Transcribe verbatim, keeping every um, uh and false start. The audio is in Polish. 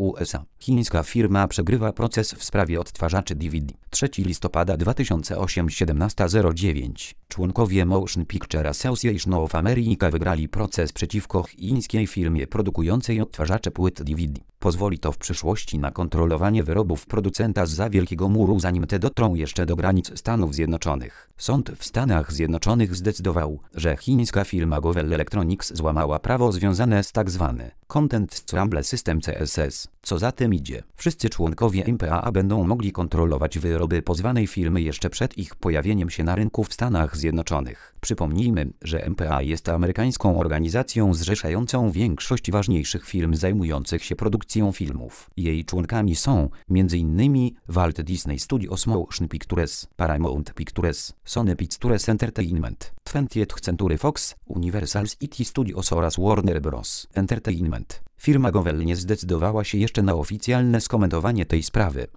U S A. Chińska firma przegrywa proces w sprawie odtwarzaczy D V D. trzeciego listopada dwa tysiące ósmego siedemnaście zero dziewięć. Członkowie Motion Picture Association of America wygrali proces przeciwko chińskiej firmie produkującej odtwarzacze płyt D V D. Pozwoli to w przyszłości na kontrolowanie wyrobów producenta zza Wielkiego Muru, zanim te dotrą jeszcze do granic Stanów Zjednoczonych. Sąd w Stanach Zjednoczonych zdecydował, że chińska firma Govell Electronics złamała prawo związane z tzw. Content Scramble System C S S. Co za tym idzie, wszyscy członkowie M P A A będą mogli kontrolować wyroby pozwanej firmy jeszcze przed ich pojawieniem się na rynku w Stanach Zjednoczonych. Przypomnijmy, że M P A jest amerykańską organizacją zrzeszającą większość ważniejszych firm zajmujących się produkcją filmów. Jej członkami są między innymi Walt Disney Studios Motion Pictures, Paramount Pictures, Sony Pictures Entertainment, twentieth Century Fox, Universal City Studios oraz Warner Bros. Entertainment. Firma Govell nie zdecydowała się jeszcze na oficjalne skomentowanie tej sprawy.